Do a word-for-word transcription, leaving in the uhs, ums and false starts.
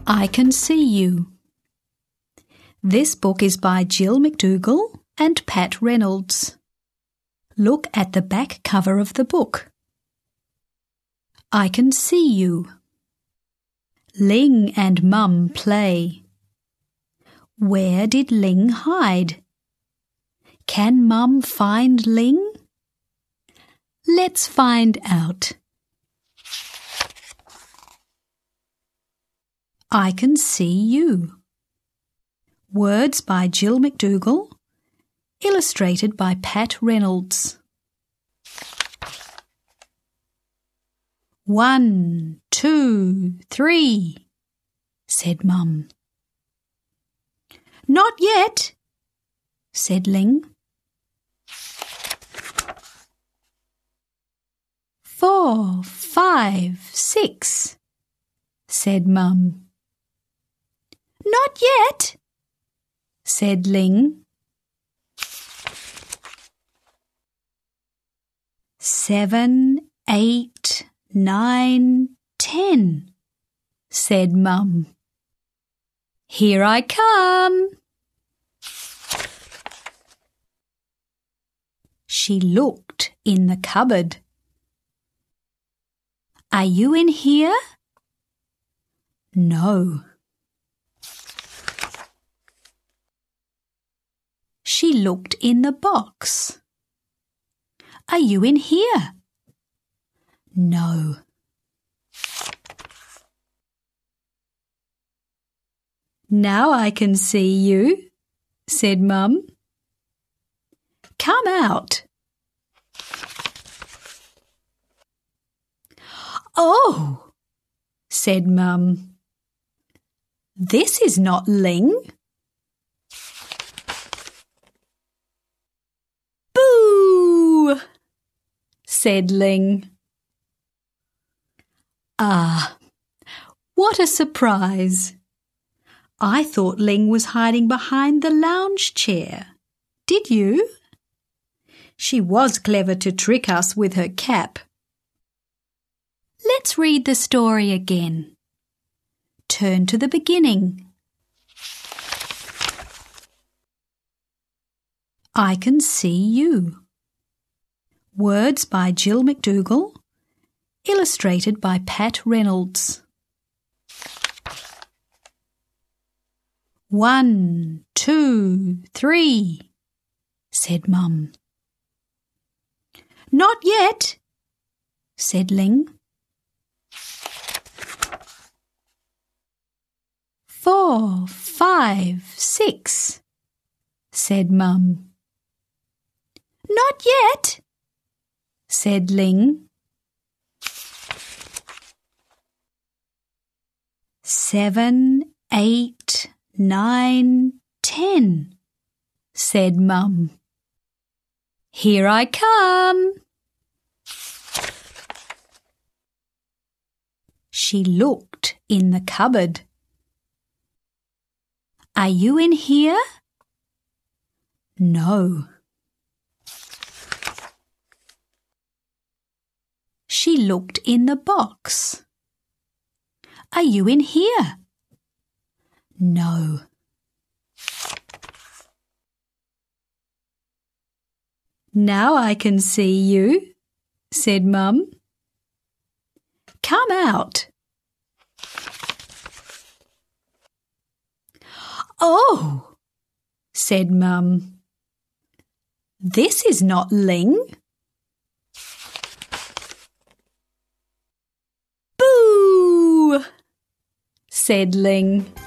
I Can See You. This book is by Jill McDougall and Pat Reynolds. Look at the back cover of the book. I can see you. Ling and Mum play. Where did Ling hide? Can Mum find Ling? Let's find out. I Can See You. Words by Jill McDougall, illustrated by Pat Reynolds. One, two, three, said Mum. Not yet, said Ling. Four, five, six, said Mum. Not yet, said Ling. Seven, eight, nine, ten, said Mum. Here I come. She looked in the cupboard. Are you in here? No. She looked in the box. Are you in here? No. Now I can see you, said Mum. Come out. Oh, said Mum. This is not Ling. Boo, said Ling. Ah, what a surprise! I thought Ling was hiding behind the lounge chair. Did you? She was clever to trick us with her cap. Let's read the story again. Turn to the beginning. I Can See You. Words by Jill McDougall, illustrated by Pat Reynolds. One, two, three, said Mum. Not yet, said Ling. Four, five, six, said Mum. Not yet, said Ling. Seven, eight, nine, ten, said Mum. Here I come. She looked in the cupboard. Are you in here? No. She looked in the box. Are you in here? No. Now I can see you, said Mum. Come out. Oh, said Mum. This is not Ling. Boo, said Ling.